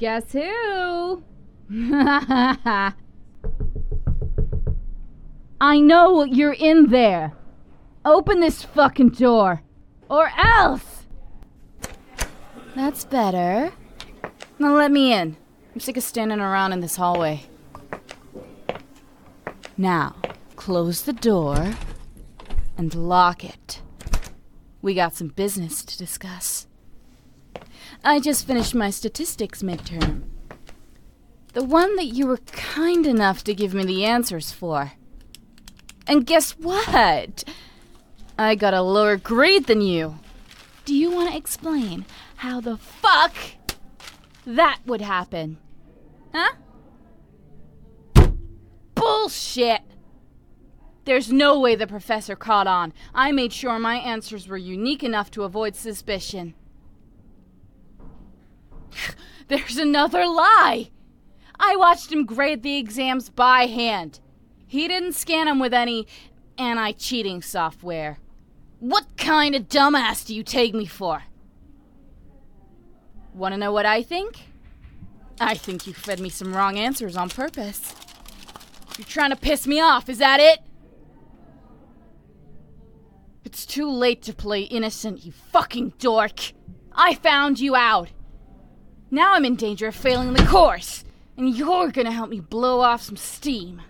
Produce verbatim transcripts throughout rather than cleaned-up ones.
Guess who? I know you're in there. Open this fucking door. Or else! That's better. Now let me in. I'm sick of standing around in this hallway. Now, close the door and lock it. We got some business to discuss. I just finished my statistics midterm. The one that you were kind enough to give me the answers for. And guess what? I got a lower grade than you. Do you want to explain how the fuck that would happen? Huh? Bullshit! There's no way the professor caught on. I made sure my answers were unique enough to avoid suspicion. There's another lie! I watched him grade the exams by hand. He didn't scan them with any anti-cheating software. What kind of dumbass do you take me for? Want to know what I think? I think you fed me some wrong answers on purpose. You're trying to piss me off, is that it? It's too late to play innocent, you fucking dork. I found you out. Now I'm in danger of failing the course, and you're gonna help me blow off some steam.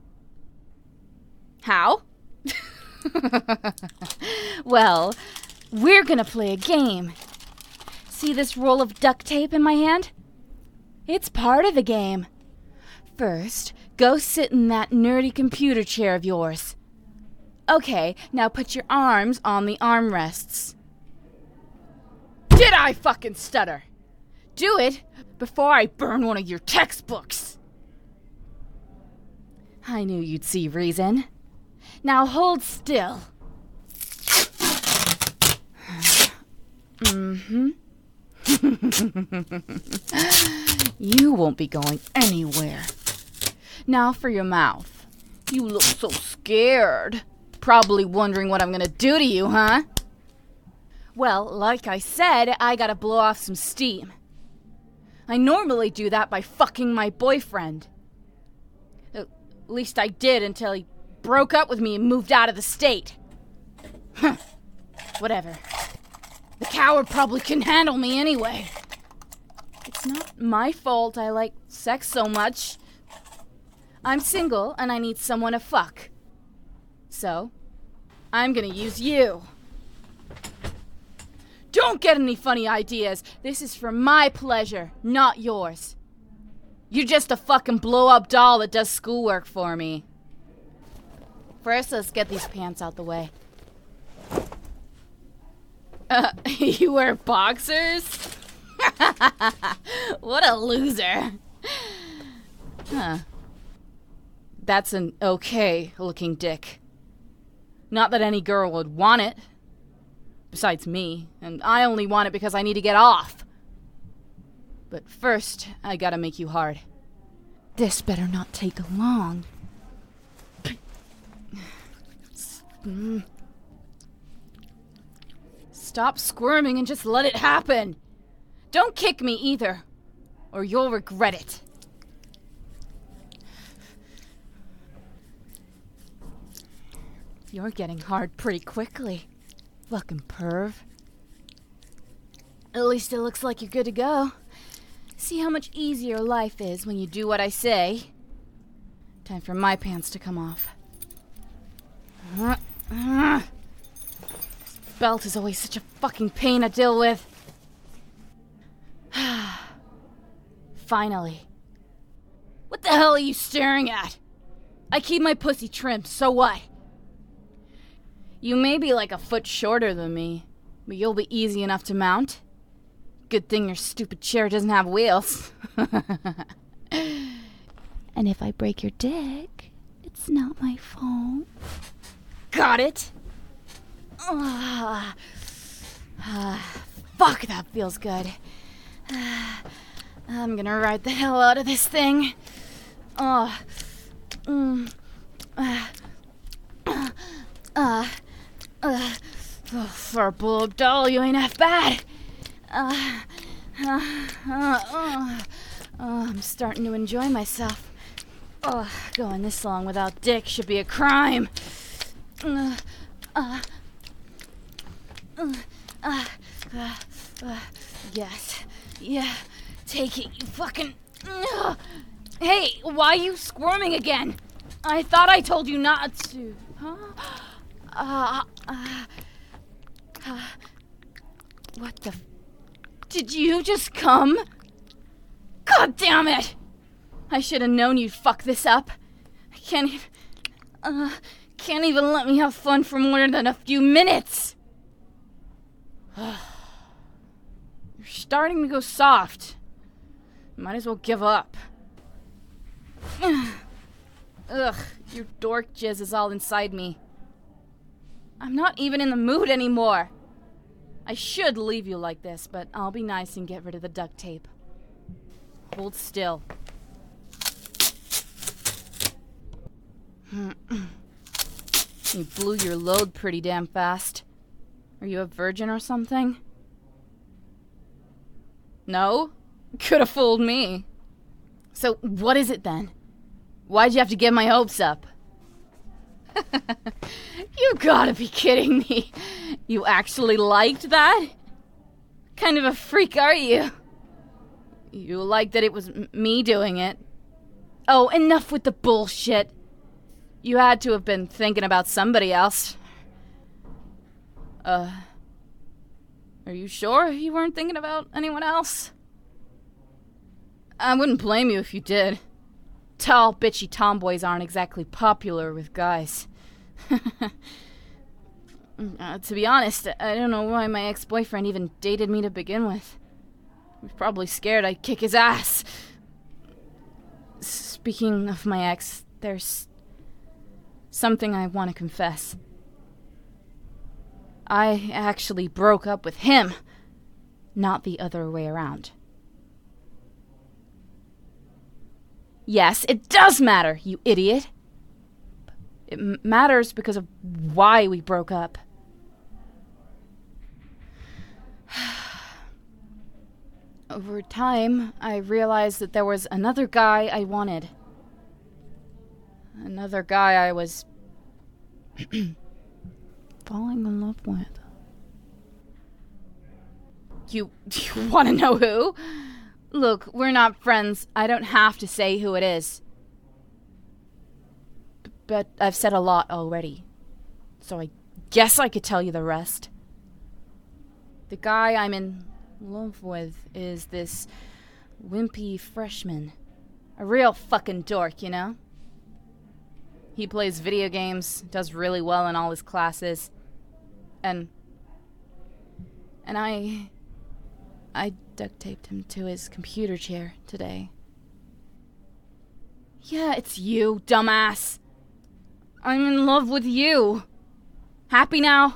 How? Well, we're gonna play a game. See this roll of duct tape in my hand? It's part of the game. First, go sit in that nerdy computer chair of yours. Okay, now put your arms on the armrests. Did I fucking stutter? Do it before I burn one of your textbooks. I knew you'd see reason. Now hold still. Mm-hmm. You won't be going anywhere. Now for your mouth. You look so scared. Probably wondering what I'm gonna do to you, huh? Well, like I said, I gotta blow off some steam. I normally do that by fucking my boyfriend. At least I did until he broke up with me and moved out of the state. Huh. Whatever. The coward probably couldn't handle me anyway. It's not my fault I like sex so much. I'm single and I need someone to fuck. So, I'm gonna use you. Don't get any funny ideas. This is for my pleasure, not yours. You're just a fucking blow-up doll that does schoolwork for me. First, let's get these pants out the way. Uh, you wear boxers? What a loser. Huh. That's an okay-looking dick. Not that any girl would want it. Besides me, and I only want it because I need to get off. But first, I gotta make you hard. This better not take long. Stop squirming and just let it happen. Don't kick me either, or you'll regret it. You're getting hard pretty quickly. Fucking perv. At least it looks like you're good to go. See how much easier life is when you do what I say. Time for my pants to come off. Uh, uh. This belt is always such a fucking pain to deal with. Finally. What the hell are you staring at? I keep my pussy trimmed, so what? You may be like a foot shorter than me, but you'll be easy enough to mount. Good thing your stupid chair doesn't have wheels. And if I break your dick, it's not my fault. Got it? Ah, ah, fuck, that feels good. Ah, I'm gonna ride the hell out of this thing. Oh, mm, ah, ah, ah. Uh, oh, for a blow-up doll, you ain't half bad. Uh, Uh, uh, uh, oh, I'm starting to enjoy myself. Oh, going this long without dick should be a crime. Uh, uh, uh, uh, uh, uh, yes. Yeah. Take it, you fucking... Uh. Hey, why are you squirming again? I thought I told you not to. Huh? Uh, uh, uh, what the... F- Did you just come? God damn it! I should have known you'd fuck this up. I can't even... Uh, can't even let me have fun for more than a few minutes. You're starting to go soft. Might as well give up. Ugh, your dork jizz is all inside me. I'm not even in the mood anymore. I should leave you like this, but I'll be nice and get rid of the duct tape. Hold still. You blew your load pretty damn fast. Are you a virgin or something? No? Could have fooled me. So, what is it then? Why'd you have to get my hopes up? You gotta be kidding me. You actually liked that? Kind of a freak, are you? You liked that it was m- me doing it. Oh, enough with the bullshit. You had to have been thinking about somebody else. Uh, are you sure you weren't thinking about anyone else? I wouldn't blame you if you did. Tall, bitchy tomboys aren't exactly popular with guys. uh, to be honest, I don't know why my ex-boyfriend even dated me to begin with. He was probably scared I'd kick his ass. Speaking of my ex, there's something I want to confess. I actually broke up with him, not the other way around. Yes, it does matter, you idiot. It m- matters because of why we broke up. Over time, I realized that there was another guy I wanted. Another guy I was falling in love with. You, you want to know who? Look, we're not friends. I don't have to say who it is. B- but I've said a lot already. So I guess I could tell you the rest. The guy I'm in love with is this wimpy freshman. A real fucking dork, you know? He plays video games, does really well in all his classes. And... And I... I duct taped him to his computer chair today. Yeah, it's you, dumbass. I'm in love with you. Happy now?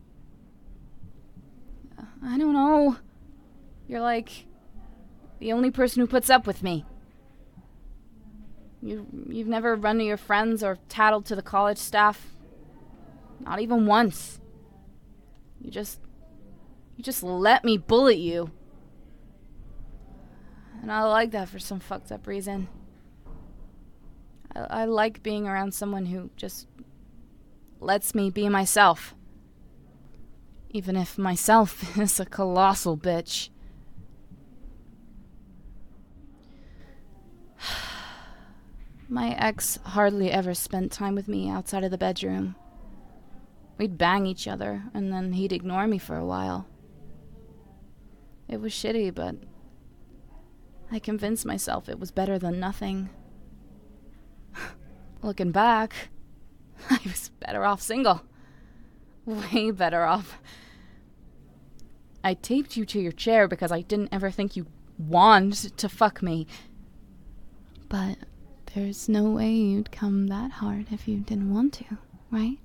I don't know. You're like the only person who puts up with me. You, you've never run to your friends or tattled to the college staff. Not even once. You just... You just let me bully you. And I like that for some fucked up reason. I, I like being around someone who just lets me be myself. Even if myself is a colossal bitch. My ex hardly ever spent time with me outside of the bedroom. We'd bang each other, and then he'd ignore me for a while. It was shitty, but I convinced myself it was better than nothing. Looking back, I was better off single. Way better off. I taped you to your chair because I didn't ever think you'd want to fuck me. But there's no way you'd come that hard if you didn't want to, right?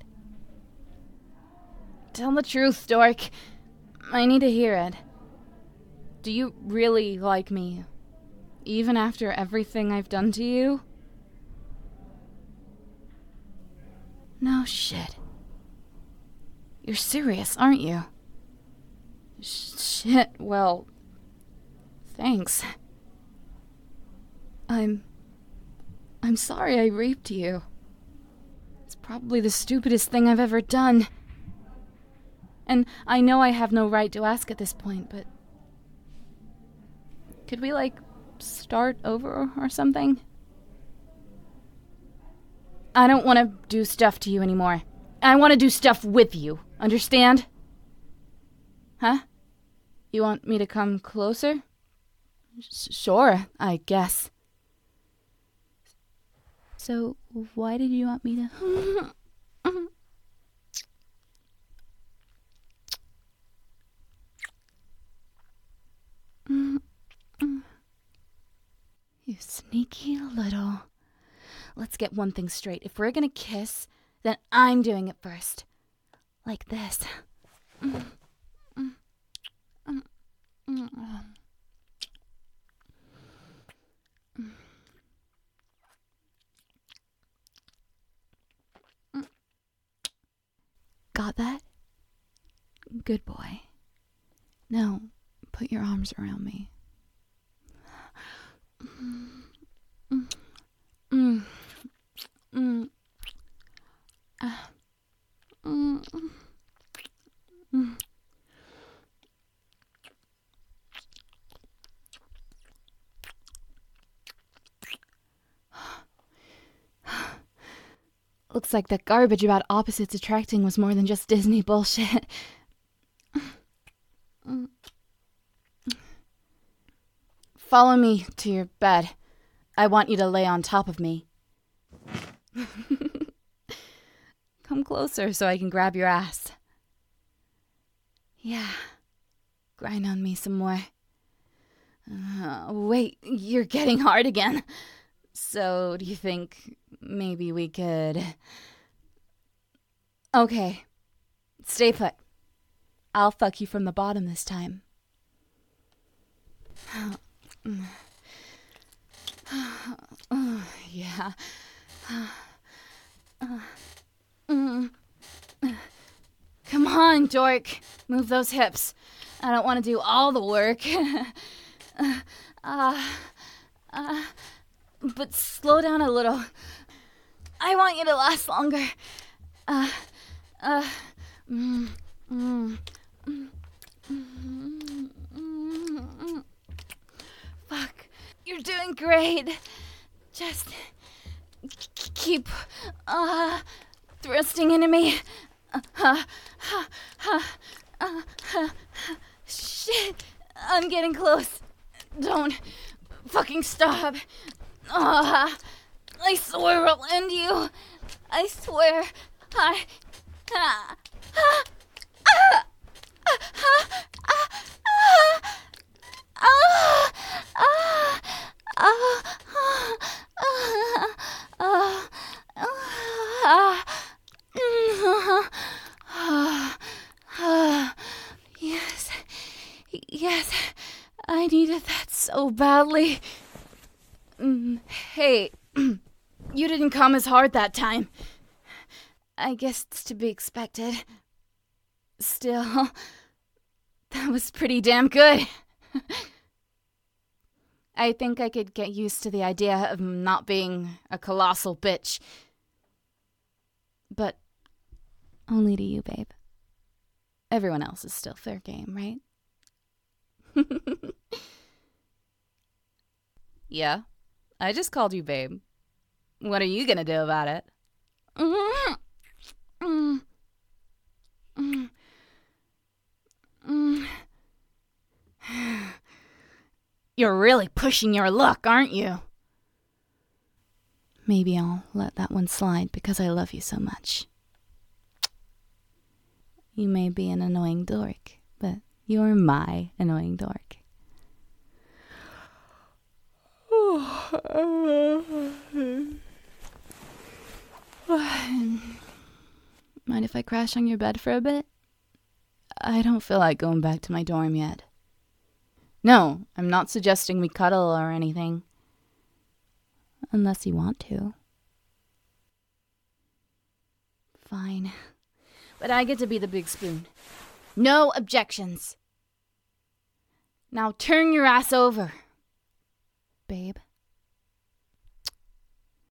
Tell the truth, dork. I need to hear it. Do you really like me? Even after everything I've done to you? No shit. You're serious, aren't you? Sh- shit, well... Thanks. I'm... I'm sorry I raped you. It's probably the stupidest thing I've ever done. And I know I have no right to ask at this point, but... Could we, like, start over or something? I don't want to do stuff to you anymore. I want to do stuff with you. Understand? Huh? You want me to come closer? S- sure, I guess. So, why did you want me to... You sneaky little... Let's get one thing straight. If we're gonna kiss, then I'm doing it first. Like this. Got that? Good boy. Now, put your arms around me. Mm. Mm. Uh. Mm. Mm. Looks like that garbage about opposites attracting was more than just Disney bullshit. Follow me to your bed. I want you to lay on top of me. Come closer so I can grab your ass. Yeah. Grind on me some more. Uh, wait, you're getting hard again. So, do you think maybe we could... Okay. Stay put. I'll fuck you from the bottom this time. Yeah. Come on, dork. Move those hips. I don't want to do all the work. uh, uh, but slow down a little. I want you to last longer. Uh, uh, mm, mm, mm, mm, mm. Fuck. You're doing great. Just keep uh, thrusting into me. Uh, uh, uh, uh, uh, shit. I'm getting close. Don't fucking stop. Uh, I swear I'll end you. I swear. I... Uh, uh, uh, uh, uh, Yes, yes, I needed that so badly. Hey, you didn't come as hard that time. I guess it's to be expected. Still, that was pretty damn good. I think I could get used to the idea of not being a colossal bitch. But only to you, babe. Everyone else is still fair game, right? Yeah, I just called you babe. What are you gonna do about it? Mm. Mm. Mm. Mm. You're really pushing your luck, aren't you? Maybe I'll let that one slide because I love you so much. You may be an annoying dork, but you're my annoying dork. Mind if I crash on your bed for a bit? I don't feel like going back to my dorm yet. No, I'm not suggesting we cuddle or anything. Unless you want to. Fine. But I get to be the big spoon. No objections. Now turn your ass over, babe.